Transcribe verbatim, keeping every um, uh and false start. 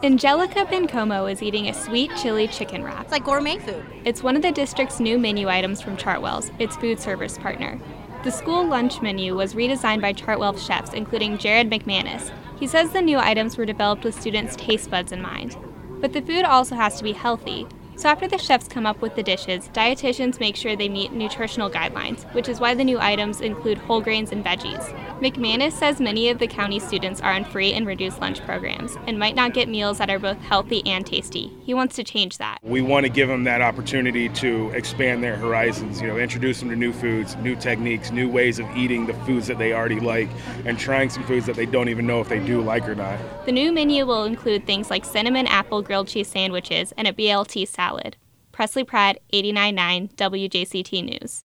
Angelica Bencomo is eating a sweet chili chicken wrap. It's like gourmet food. It's one of the district's new menu items from Chartwell's, its food service partner. The school lunch menu was redesigned by Chartwell chefs, including Jared McManus. He says the new items were developed with students' taste buds in mind. But the food also has to be healthy. So after the chefs come up with the dishes, dietitians make sure they meet nutritional guidelines, which is why the new items include whole grains and veggies. McManus says many of the county students are on free and reduced lunch programs and might not get meals that are both healthy and tasty. He wants to change that. We want to give them that opportunity to expand their horizons, you know, introduce them to new foods, new techniques, new ways of eating the foods that they already like, and trying some foods that they don't even know if they do like or not. The new menu will include things like cinnamon apple grilled cheese sandwiches and a B L T salad. Presley Pratt, eighty-nine point nine W J C T News.